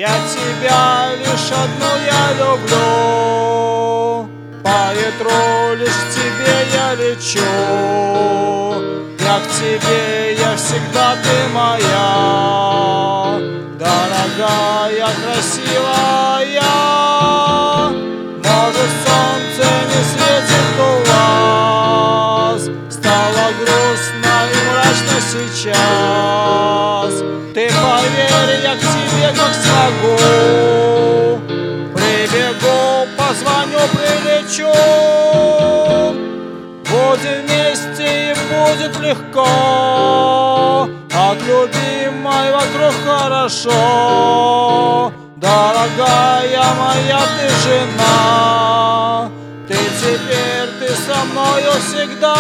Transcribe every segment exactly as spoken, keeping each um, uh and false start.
Я тебя лишь одну я люблю, по ветру лишь к тебе я лечу. Я к тебе, я всегда ты моя, дорогая, красивая. Может, солнце не светит у вас, стало грустно и мрачно сейчас. Ты поверь, я к тебе как смогу, прибегу, позвоню, прилечу. Будем вместе и будет легко, от любимой вокруг хорошо. Дорогая моя ты жена, ты теперь, ты со мною всегда.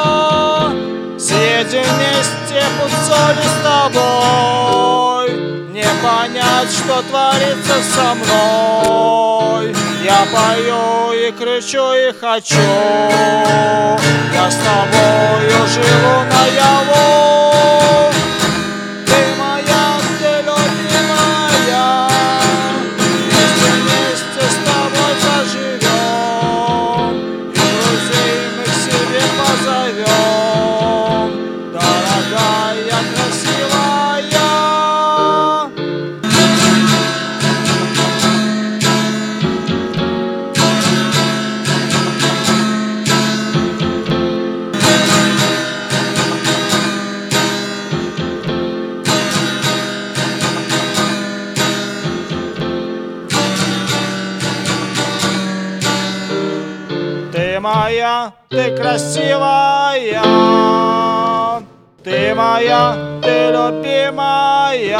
Съедем вместе путь соли с тобой, не понять, что творится со мной. Я пою и кричу и хочу, я с тобою живу наяву. Ты моя, ты любимая, вместе, вместе с тобой заживем, и друзей мы к себе позовем, дорогая, красивая. Ты моя, ты красивая, ты моя, ты любимая,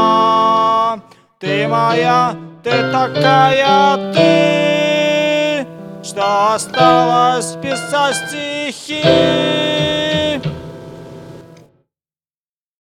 ты моя, ты такая ты, что осталось писать стихи.